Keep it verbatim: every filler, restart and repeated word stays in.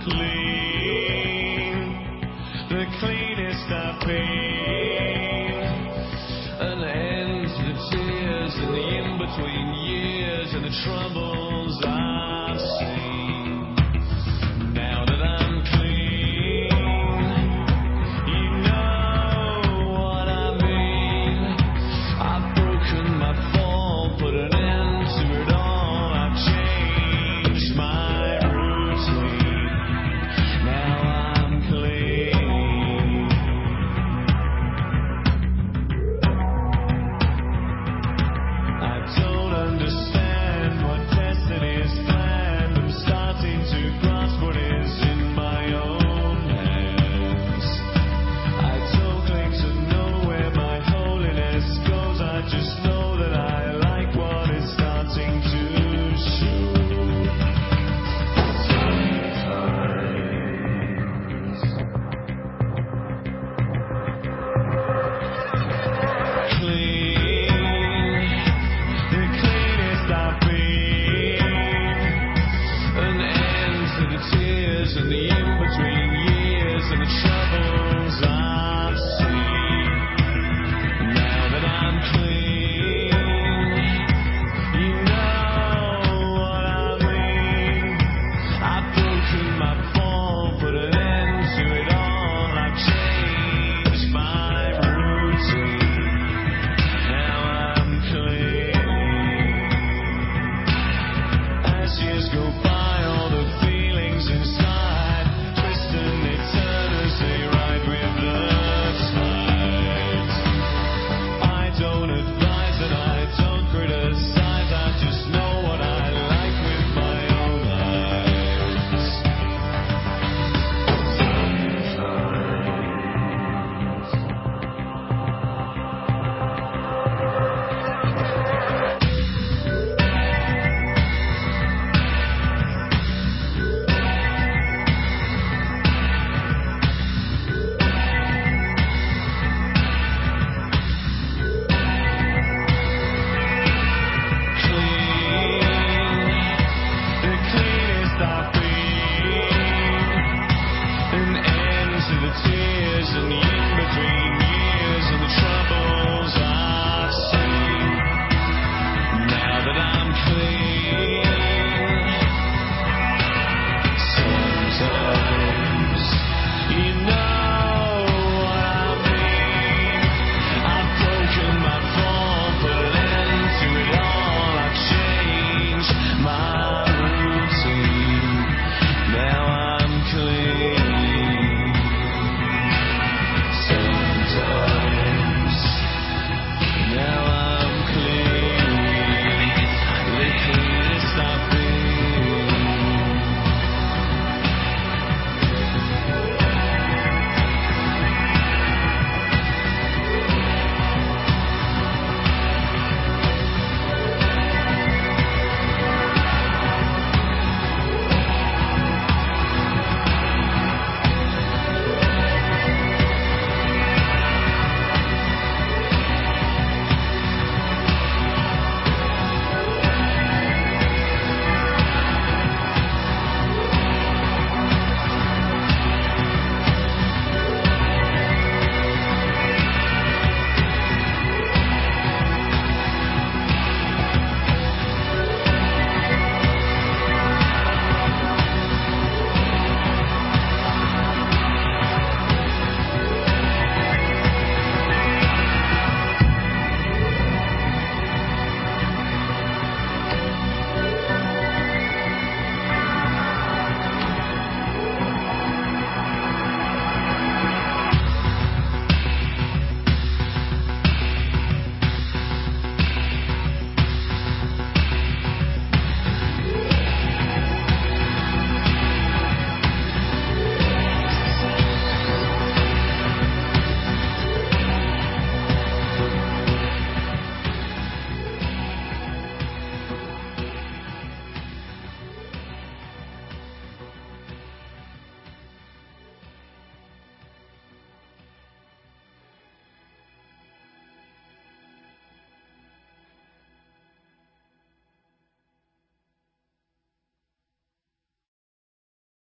clean, the cleanest I've been. An end to the tears and the in-between years and the troubles I've seen. Now that I'm clean, you know what I mean. I've broken my fall, put an end to it all. I've changed my routine. Now I'm clean. I don't understand what destiny's planned. I'm starting to grasp what is in my own hands. I don't claim to know where my holiness goes. I just know that I like what is starting to show. Sometimes clean, the cleanest I've been. An end to the tears and the in-between years and the troubles I've seen. Now that I'm clean, you know what I mean. I've broken my fall, put an end to it all. I've changed my routine. Now I'm clean. As years go by,